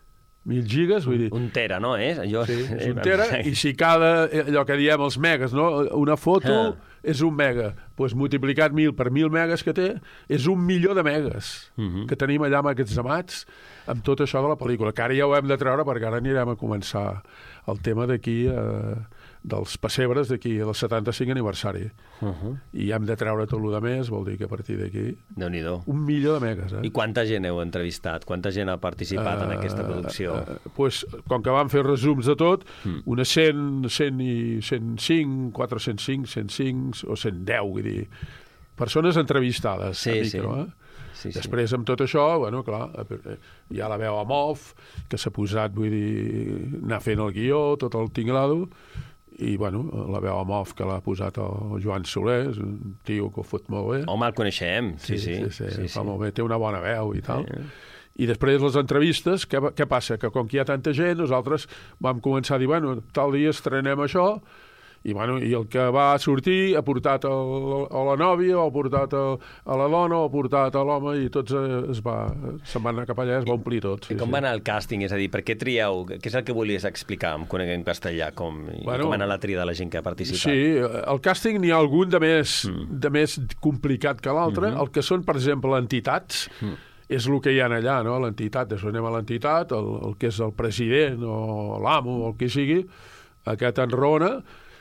Mil gigas, vull dir... Un tera, no? Eh? Jo... Sí, és un tera, i si cada, allò que diem els megas, no? Una foto ah. és un mega, doncs multiplicat mil per mil megas que té, és un milió de megas uh-huh. que tenim allà emmagatzemats amb tot això de la pel·lícula, que ara ja ho hem de treure perquè ara anirem a començar el tema d'aquí... Eh, dels pessebres d'aquí al setanta-cinc aniversari. Uh-huh. I hem de treure tot el de més, vol dir que a partir d'aquí... Déu-n'hi-do. Un milió de megas, eh? I quanta gent heu entrevistat? Quanta gent ha participat uh, en aquesta producció? Uh, uh, pues, com que vam fer resums de tot, mm. unes cent, cent i cent cinc, quatre-cents cinc, cent cinc o cent deu, vull dir, persones entrevistades. Sí, micro, sí. Eh? Sí, sí. Després, amb tot això, bueno, clar, hi ha la veu a Mof, que s'ha posat, vull dir, anar fent el guió, tot el tinglado, i, bueno, la veu a Mof que l'ha posat el Joan Soler, és un tio que ho fot molt bé. Home, el coneixem, sí, sí. Sí, sí, sí, sí, fa sí. molt bé, té una bona veu i tal. Sí. I després les entrevistes, què, què passa? Que com que hi ha tanta gent, nosaltres vam començar a dir, bueno, tal dia estrenem això, i, bueno, i el que va sortir ha portat el, a la nòvia, o ha portat a, a la dona, o ha portat a l'home, i tots es va, se'n van anar cap allà, es va omplir tot. Sí, I com sí. va anar el càsting? És a dir, per què trieu? Què és el que volies explicar amb Coneguem Castellà? Com, bueno, com va anar la tria de la gent que ha participat? Sí, el càsting n'hi ha algun de més, mm. de més complicat que l'altre. Mm-hmm. El que són, per exemple, entitats, mm. és el que hi ha allà, no? L'entitat, després anem a l'entitat, el, el que és el president o l'amo o el que sigui, aquest enrona.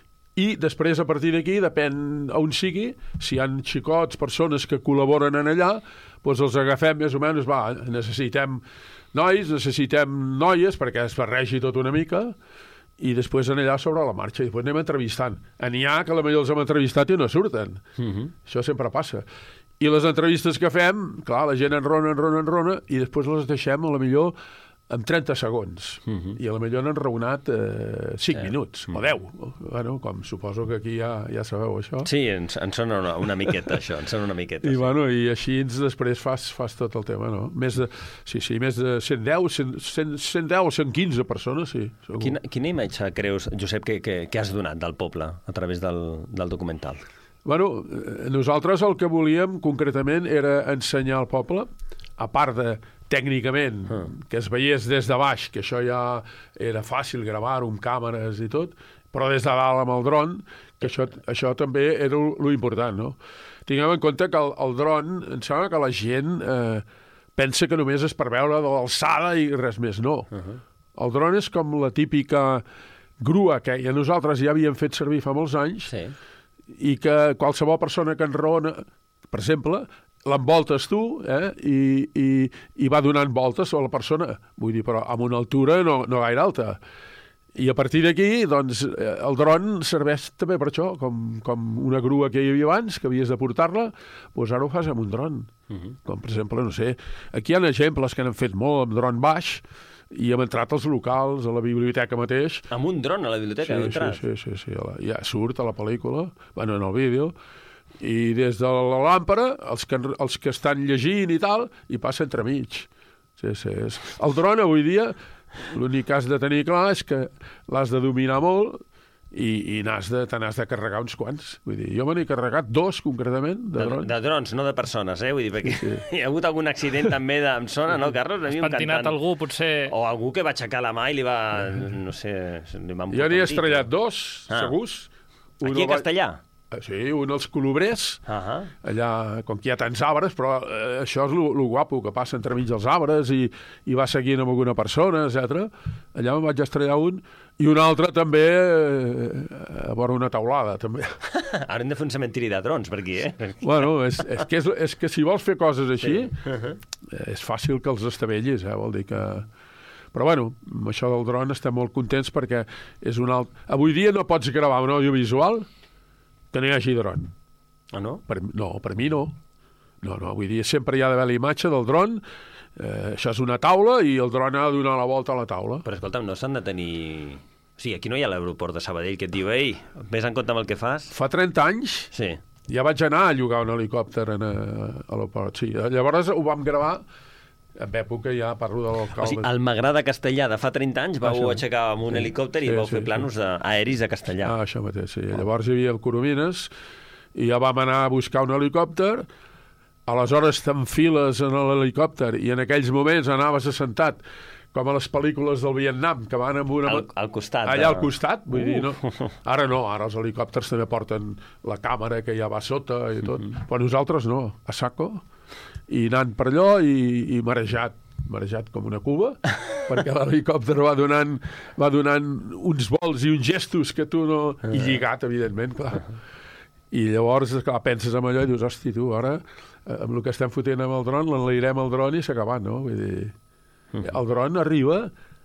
I després, a partir d'aquí, depèn on sigui, si hi ha xicots, persones que col·laboren en allà, doncs els agafem més o menys, va, necessitem nois, necessitem noies, perquè es barregi tot una mica, i després en allà sobre la marxa, i després anem entrevistant. N'hi ha que potser els hem entrevistat i no surten. Uh-huh. Això sempre passa. I les entrevistes que fem, clar, la gent enrona, enrona, enrona, i després les deixem, a la millor, en trenta segons. Uh-huh. I a la millor n'han raonat eh, cinc eh. minuts, uh-huh. o deu. Bueno, com suposo que aquí ja, ja sabeu això. Sí, ens, ens sona una, una miqueta, això, ens sona una miqueta. I, sí. bueno, i així després fas, fas tot el tema, no? Més de, sí, sí, més de cent deu, cent, cent, cent deu o cent quinze persones, sí. Segur. Quina, quina imatge creus, Josep, que, que, que has donat del poble a través del, del documental? Bueno, nosaltres el que volíem concretament era ensenyar al poble, a part de tècnicament, uh. que es veiés des de baix, que això ja era fàcil gravar-ho amb càmeres i tot, però des de dalt amb el dron, que això, això també era l'important, no? Tinguem en compte que el, el dron, em sembla que la gent eh, pensa que només és per veure de l'alçada i res més, no. Uh-huh. El dron és com la típica grua que ja nosaltres ja havíem fet servir fa molts anys, sí. i que qualsevol persona que enraona, per exemple, l'envoltes tu, eh, i, i, i va donant voltes a la persona, vull dir, però amb una altura no, no gaire alta. I a partir d'aquí, doncs, el dron serveix també per això, com, com una grua que hi havia abans, que havies de portar-la, doncs ara ho fas amb un dron. Uh-huh. Com, per exemple, no sé, aquí hi ha exemples que n'han fet molt amb dron baix, i hem entrat als locals, a la biblioteca mateix. Amb un dron a la biblioteca? Sí, sí, sí, sí, sí, ja surt a la pel·lícula, bueno, en el vídeo, i des de la làmpara, els que, els que estan llegint i tal, i passa entremig. Sí, sí, és... El dron, avui dia, l'únic que has de tenir clar és que l'has de dominar molt i, i n'has de, te n'has de carregar uns quants. Vull dir, jo me n'he carregat dos, concretament, de drons. De, de drons, no de persones, eh? Vull dir, perquè sí. hi ha hagut algun accident també de, em sona, no, Carlos? Has pentinat algú, potser... O algú que va aixecar la mà i li va... No sé... Li va jo n'hi he estrellat dos, ah. segurs. Aquí a Castellà? Va... Sí, un als Colobrers, uh-huh. allà, com que hi ha tants arbres, però eh, això és lo, lo guapo, que passa entremig dels arbres i, i va seguint amb alguna persona, etcètera. Allà me'n vaig estrellar un, i un altre també eh, a vora una taulada, també. Ara hem de fer un cementiri de drons per aquí, eh? Bueno, és, és, que és, és que si vols fer coses així, sí. uh-huh. és fàcil que els estavellis, eh? Vol dir que... Però, bueno, amb això del dron estem molt contents perquè és un alt... Avui dia no pots gravar un audiovisual que no hi hagi dron. Ah, no? Per, no, per mi no. No, no, vull dir, sempre hi ha d'haver la imatge del dron, eh, això és una taula i el dron ha de donar la volta a la taula. Però, escolta'm, no s'han de tenir... O sigui, aquí no hi ha l'aeroport de Sabadell que et diu, ei, vés en compte amb el que fas? Fa trenta anys sí. ja vaig anar a llogar un helicòpter en, a, a l'aeroport, sí. Llavors ho vam gravar en època ja parlo de l'alcalde. O sigui, al M'agrada Castellà de fa trenta anys vau ah, aixecar amb un sí. helicòpter i sí, vau sí, fer planos sí. aeris a Castellà. Ah, això mateix, sí. Oh. Llavors hi havia el Coromines i ja vam anar a buscar un helicòpter. Aleshores t'enfiles en l'helicòpter i en aquells moments anaves assentat com a les pel·lícules del Vietnam, que van amb una... Al, al costat. Allà de... al costat, vull uh. dir, no? Ara no, ara els helicòpters també porten la càmera que ja va sota i tot. Mm-hmm. Però nosaltres no, a saco, i anant per allò i, i marejat, marejat com una cuba, perquè l'helicòpter va donant, va donant uns vols i uns gestos que tu no... I lligat, evidentment, clar. I llavors, clar, penses en allò i dius, hosti, tu, ara, amb el que estem fotent amb el dron, l'enlairem el dron i s'ha acabat, no? Vull dir, el dron arriba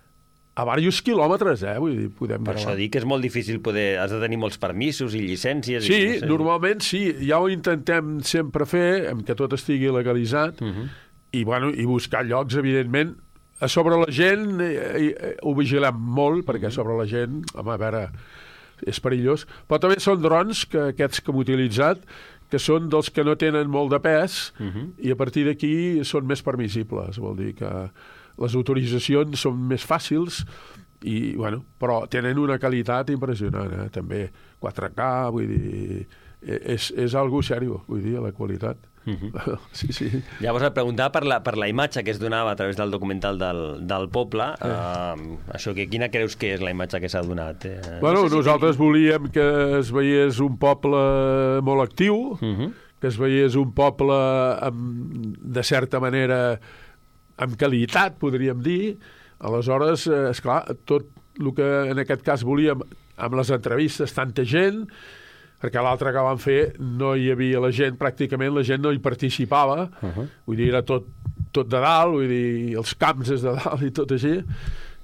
a diversos quilòmetres, eh? Vull dir, podem per això dic que és molt difícil poder... Has de tenir molts permisos i llicències... Sí, i no sé. Normalment sí. Ja ho intentem sempre fer, amb que tot estigui legalitzat, uh-huh. i, bueno, i buscar llocs, evidentment. A sobre la gent eh, eh, ho vigilem molt, perquè uh-huh. sobre la gent, home, a veure, és perillós. Però també són drons, que aquests que hem utilitzat, que són dels que no tenen molt de pes, uh-huh. i a partir d'aquí són més permissibles. Vol dir que les autoritzacions són més fàcils, i, bueno, però tenen una qualitat impressionant, eh? També quatre K, vull dir, és, és algo seriós, vull dir, la qualitat. Uh-huh. Sí, sí. Llavors et preguntava per la, per la imatge que es donava a través del documental del, del poble, eh. uh, això, que, quina creus que és la imatge que s'ha donat? Eh? Bueno, no sé si nosaltres que... volíem que es veiés un poble molt actiu, uh-huh. que es veiés un poble amb, de certa manera amb qualitat, podríem dir. Aleshores, eh, esclar, tot el que en aquest cas volíem amb les entrevistes, tanta gent, perquè l'altre que vam fer no hi havia la gent, pràcticament la gent no hi participava, uh-huh. vull dir, era tot, tot de dalt, vull dir, els camps és de dalt i tot així,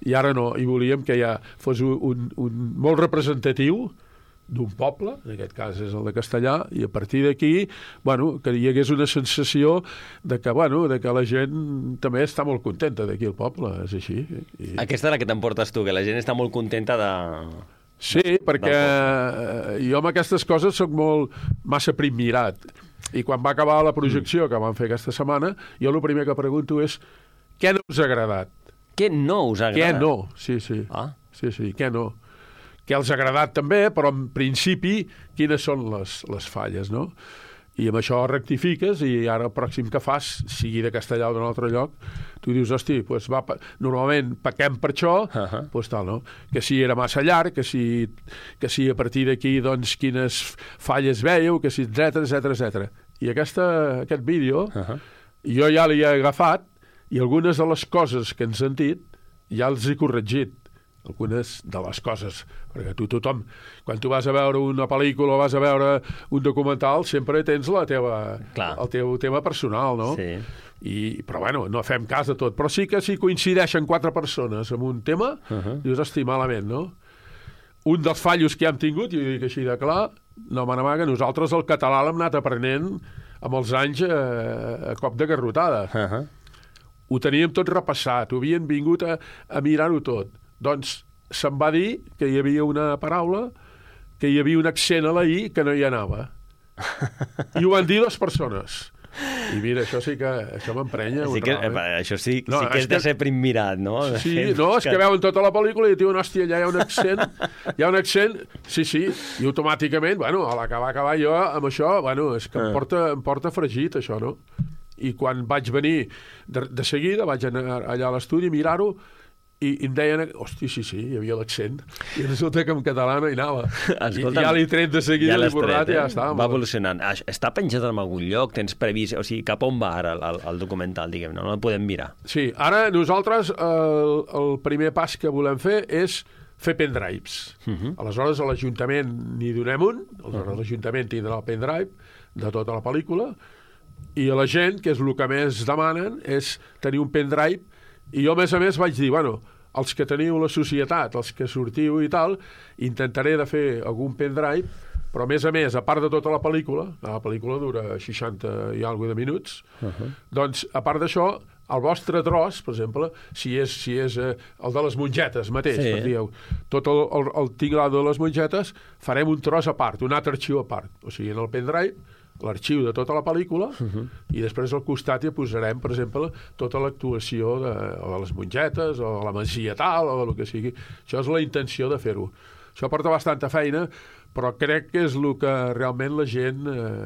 i ara no, i volíem que ja fos un, un, un molt representatiu d'un poble, en aquest cas és el de Castellà, i a partir d'aquí, bueno, que hi hagués una sensació de que, bueno, de que la gent també està molt contenta d'aquí al poble, és així. I... Aquesta és la que t'emportes tu, que la gent està molt contenta de... Sí, perquè jo amb aquestes coses soc molt massa primmirat, i quan va acabar la projecció que vam fer aquesta setmana, jo el primer que pregunto és què no us ha agradat? Què no us ha agradat? Què no, sí, sí. Ah. Sí, sí, què no? Que els ha agradat també, però en principi quines són les, les falles, no? I amb això rectifiques i ara el pròxim que fas, sigui de Castellà o d'un altre lloc, tu dius, hosti, pues va, normalment pequem per això, uh-huh. pues tal, no? Que si era massa llarg, que si, que si a partir d'aquí, doncs, quines falles veieu, que si, etcètera, etcètera, etcètera. I aquesta, aquest vídeo, uh-huh. jo ja l'hi he agafat i algunes de les coses que ens han dit ja els he corregit. Algunes de les coses, perquè tu tothom, quan tu vas a veure una pel·lícula o vas a veure un documental, sempre tens la teva, el teu tema personal, no? Sí. I, però bueno, no fem cas de tot. Però sí que si coincideixen quatre persones en un tema, uh-huh. dius, hosti, malament, no? Un dels fallos que hem tingut, i ho dic així de clar, no me n'amaga, nosaltres el català l'hem anat aprenent amb els anys a, a cop de garrotada. Uh-huh. Ho teníem tot repassat, ho havien vingut a, a mirar-ho tot. Doncs se'm va dir que hi havia una paraula, que hi havia un accent a la I que no hi anava. I ho van dir dues persones. I mira, això sí que això m'emprenya. Sí que, eh, això sí, no, sí que és, és de ser primmirat, no? Sí, no, és que veuen tota la pel·lícula i diuen, hòstia, allà hi ha un accent, hi ha un accent, sí, sí, i automàticament, bueno, a l'acabar, acabar jo amb això, bueno, és que em porta, em porta fregit, això, no? I quan vaig venir de, de seguida, vaig anar allà a l'estudi a mirar-ho, i, i em deien, hosti, sí, sí, hi havia l'accent, i resulta que en català no hi anava. Escolta, I ja l'he tret de seguida, ja l'he borrat, eh? I ja està. Va evolucionant. Està penjat en algun lloc? Tens previst? O sigui, cap on va ara el, el documental, diguem, no? No el podem mirar. Sí, ara nosaltres el, el primer pas que volem fer és fer pendrives. Uh-huh. Aleshores, a l'Ajuntament n'hi donem un, aleshores uh-huh. l'Ajuntament tindrà el pendrive de tota la pel·lícula, i a la gent, que és el que més demanen, és tenir un pendrive. I jo, a més a més, vaig dir, bueno, els que teniu la societat, els que sortiu i tal, intentaré de fer algun pendrive, però a més a més, a part de tota la pel·lícula, la pel·lícula dura seixanta i alguna de minuts, uh-huh. doncs, a part d'això, el vostre tros, per exemple, si és, si és eh, el de les mongetes mateix, sí. per dir, tot el, el, el tinglado de les mongetes, farem un tros a part, un altre arxiu a part. O sigui, en el pendrive, l'arxiu de tota la pel·lícula, uh-huh. i després al costat hi posarem, per exemple, tota l'actuació de, de les mongetes, o de la masia tal, o del que sigui. Això és la intenció de fer-ho. Això porta bastanta feina, però crec que és el que realment la gent,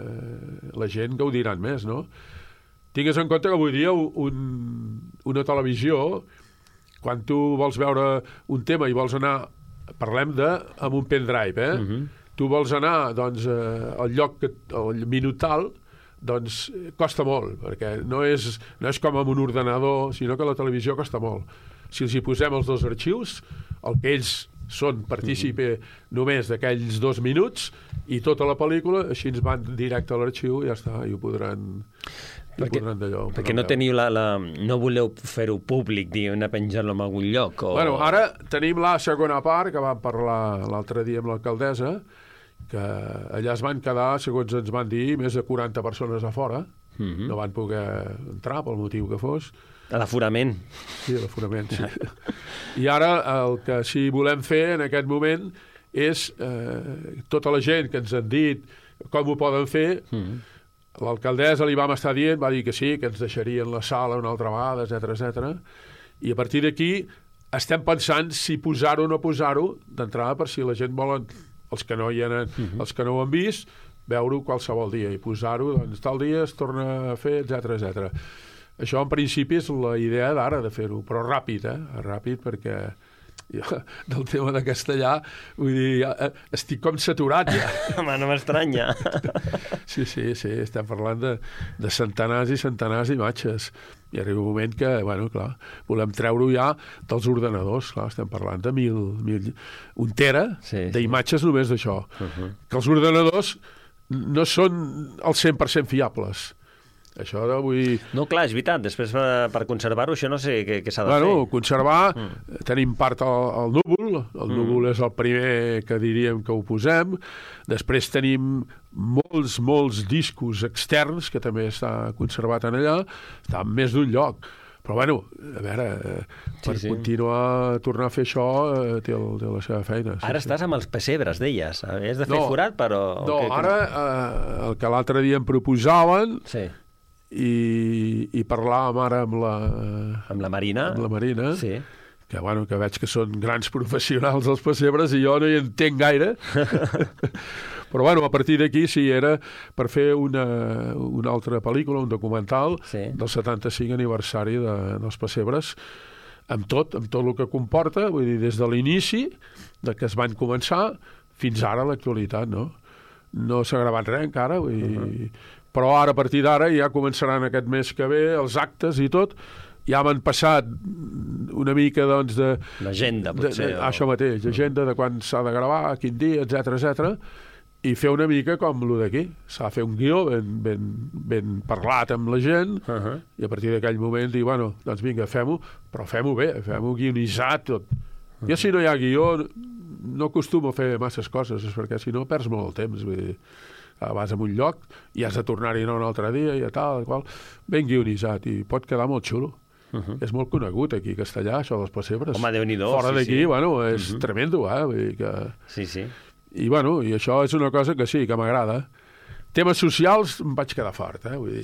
eh, la gent gaudiran més, no? Tingues en compte que avui dia un, una televisió, quan tu vols veure un tema i vols anar, parlem de, amb un pendrive, eh? Uh-huh. Tu vols anar, doncs, eh, al lloc, que, al minut tal, doncs costa molt, perquè no és, no és com amb un ordenador, sinó que la televisió costa molt. Si els hi posem els dos arxius, el que ells són partícipe mm-hmm. només d'aquells dos minuts, i tota la pel·lícula, així ens van directe a l'arxiu i ja està, i ho podran... Perquè, perquè no teniu la, la... no voleu fer-ho públic, diguem, penjar-lo en algun lloc? O... Bueno, ara tenim la segona part, que vam parlar l'altre dia amb l'alcaldessa, que allà es van quedar, segons ens van dir, més de quaranta persones a fora. Mm-hmm. No van poder entrar pel motiu que fos. A l'aforament. Sí, a l'aforament, sí. I ara el que sí volem fer en aquest moment és eh, tota la gent que ens han dit com ho poden fer. Mm-hmm. L'alcaldessa li vam estar dient, va dir que sí, que ens deixarien la sala una altra vegada, etcètera, etcètera. I a partir d'aquí estem pensant si posar-ho o no posar-ho d'entrada, per si la gent vol, els que no hi han, uh-huh. els que no ho han vist, veure-ho qualsevol dia i posar-ho, doncs tal dia es torna a fer, etcètera, etcètera. Això en principi és la idea d'ara de fer-ho, però ràpid, eh? Ràpid, perquè jo, del tema de castellà, vull dir, ja, estic com saturat ja. Home, no m'estranya. Sí, sí, sí, estem parlant de, de centenars i centenars d'imatges. I arriba un moment que, bueno, clar, volem treure-ho ja dels ordenadors, clar, estem parlant de mil, mil un tera sí, d'imatges sí. Només d'això. Uh-huh. Que els ordenadors no són al cent per cent fiables. Això de, vull... No, clar, és veritat. Després, per, per conservar-ho, això no sé què, què s'ha de bueno, fer. Bueno, conservar, mm. tenim part al, al núvol. El mm. núvol és el primer que diríem que ho posem. Després tenim molts, molts discos externs, que també està conservat en allà. Està en més d'un lloc. Però, bueno, a veure, per sí, sí. continuar a tornar a fer això, eh, té, el, té la seva feina. Sí, ara sí. estàs amb els pessebres, deies. Has de fer no, forat, però... No, que, ara eh, el que l'altre dia em proposaven... Sí. I, i parlàvem ara amb la... Amb la Marina. Amb la Marina. Sí. Que, bueno, que veig que són grans professionals els pessebres i jo no hi entenc gaire. Però, bueno, a partir d'aquí sí, era per fer una, una altra pel·lícula, un documental sí. del setanta-cinc aniversari de, dels pessebres, amb tot, amb tot el que comporta, vull dir, des de l'inici, de que es van començar, fins ara a l'actualitat, no? No s'ha gravat res encara, vull dir... Uh-huh. Però ara, a partir d'ara, ja començaran aquest mes que ve, els actes i tot, ja m'han passat una mica, doncs, de... L'agenda, potser. De, de, o... Això mateix, l'agenda de quan s'ha de gravar, quin dia, etcètera, etcètera, i fer una mica com el d'aquí. S'ha de fer un guió ben, ben, ben parlat amb la gent, uh-huh. i a partir d'aquell moment dir, bueno, doncs vinga, fem-ho, però fem-ho bé, fem-ho guionitzat, tot. Uh-huh. Jo, si no hi ha guió, no acostumo a fer masses coses, perquè si no perds molt el temps, vull dir... vas a un lloc i has de tornar-hi un altre dia i tal, qual, ben guionitzat i pot quedar molt xulo. Uh-huh. És molt conegut aquí a Castellà, això dels pessebres. Home, Déu-n'hi-do. Fora sí, d'aquí, sí. bueno, és uh-huh. tremendo, eh? Vull dir que... Sí, sí. I, bueno, i això és una cosa que sí, que m'agrada. Temes socials em vaig quedar fart, eh? Vull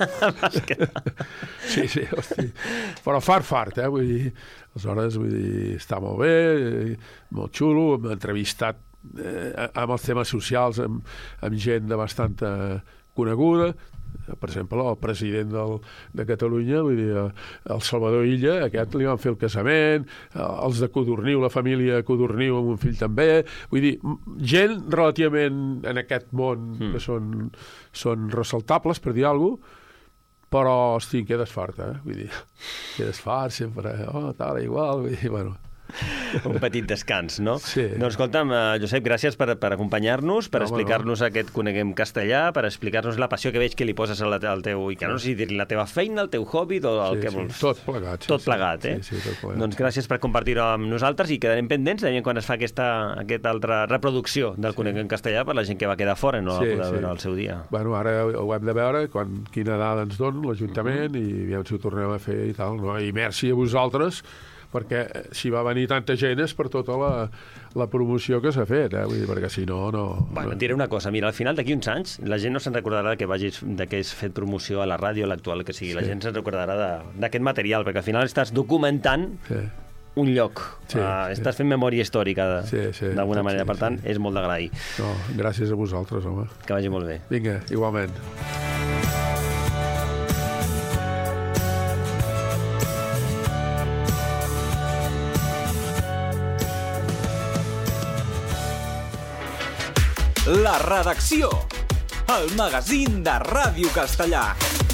dir... sí, sí, hosti. Però fart, fart, eh? Vull dir... Aleshores, vull dir, està molt bé, molt xulo, hem entrevistat eh, amb els temes socials, amb, amb gent de bastanta coneguda, per exemple, el president del, de Catalunya, vull dir, el Salvador Illa, aquest li van fer el casament, els de Codorniu, la família Codorniu amb un fill també, vull dir, gent relativament en aquest món mm. que són, són ressaltables, per dir alguna cosa, però, hosti, quedes fart, eh? Vull dir, quedes fart sempre, oh, tal, igual, vull dir, bueno... Un petit descans, no? Sí. Doncs escolta'm, Josep, gràcies per, per acompanyar-nos, per no, explicar-nos no. aquest Coneguem Castellà, per explicar-nos la passió que veig que li poses al, al teu, i que no sé si dir-li la teva feina, el teu hobby, o el sí, que sí. vols. Tot plegat. Sí, tot plegat, sí. eh? Sí, sí, tot plegat. Doncs gràcies per compartir-ho amb nosaltres i quedarem pendents de quan es fa aquesta, aquesta altra reproducció del sí. Coneguem Castellà per la gent que va quedar fora i no sí, va poder sí. veure al seu dia. Bueno, ara ho hem de veure quan, quina dada ens dona l'Ajuntament uh-huh. i aviam si ho tornem a fer i tal, no? I merci a vosaltres, perquè si va venir tanta gent és per tota la, la promoció que s'ha fet, eh? Vull dir, perquè si no, no... Bueno, et diré una cosa, mira, al final d'aquí uns anys la gent no se'n recordarà que vagis, de que has fet promoció a la ràdio, l'actual que sigui, sí. la gent se'n recordarà d'aquest material, perquè al final estàs documentant sí. un lloc, sí, uh, sí. estàs fent memòria històrica sí, sí, d'alguna manera, sí, per tant, sí. és molt d'agrair. No, gràcies a vosaltres, home. Que vagi molt bé. Vinga, igualment. La redacció, el magazín de Ràdio Castellà.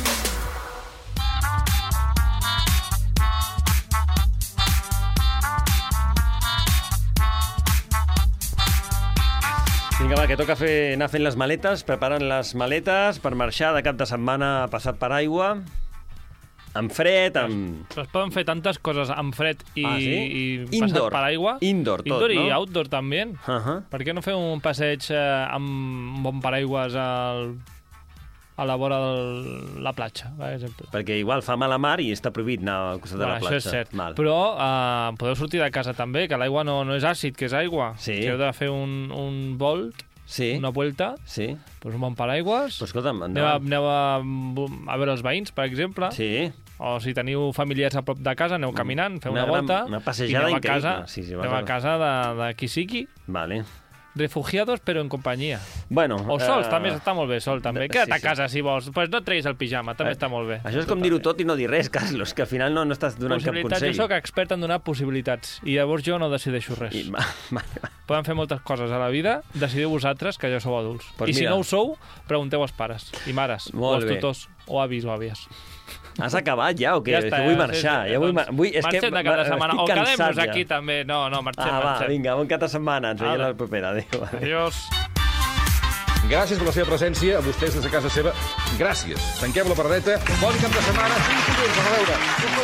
Vinga, va, que toca fer, anar fent les maletes, preparant les maletes per marxar de cap de setmana passat per aigua, amb fred, amb... Però es poden fer tantes coses amb fred i, ah, sí? i Indoor. passat per aigua. Indoor, tot, Indoor no? i outdoor, també. Uh-huh. Per què no fer un passeig eh, amb un bon paraigües al, a la vora de la platja, per exemple? Perquè igual fa mal a mar i està prohibit anar al costat bueno, de la platja. Això és cert. Mal. Però eh, podeu sortir de casa també, que l'aigua no, no és àcid, que és aigua. Sí. Si heu de fer un, un volt, sí. una vuelta, sí. doncs un bon paraigües. Però escolta'm, aneu, a, aneu a, a veure els veïns, per exemple. Sí. O si teniu familiars a prop de casa, aneu caminant, feu una, una volta una passejada i aneu a casa, sí, sí, aneu a casa de, de qui sigui. Vale. Refugiados, però en companyia. Bueno, o sols, uh... també està molt bé, sol, també. Queda't sí, a casa, sí. si vols. Pues no et treguis el pijama, també eh, està molt bé. Això és com dir-ho tot i no dir res, Carlos, que al final no, no estàs donant cap consell. Jo sóc expert en donar possibilitats, i llavors jo no decideixo res. I, ma, ma, ma. Poden fer moltes coses a la vida, decidiu vosaltres, que ja sou adults. Pues I mira. si no ho sou, pregunteu als pares i mares, molt o als bé. tutors, o avis o àvies. Has acabat ja o què? Ja és està, que vull ja, marxar. sí, sí, ja vull, doncs, vull, és marxem que de cada setmana. O quedem-nos ja. aquí també. No, no, marxem, ah, va, marxem. Vinga, bon cap de setmana. Ens veiem la propera. Adéu. Adiós. gràcies per la seva presència, a vostès des de casa seva, gràcies. Tanquem la paradeta, bon cap de setmana, fins dilluns, a veure.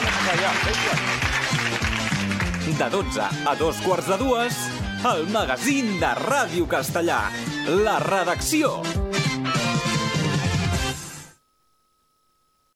De dotze a dos quarts de dues, el magazín de Ràdio Castellà, La Redacció.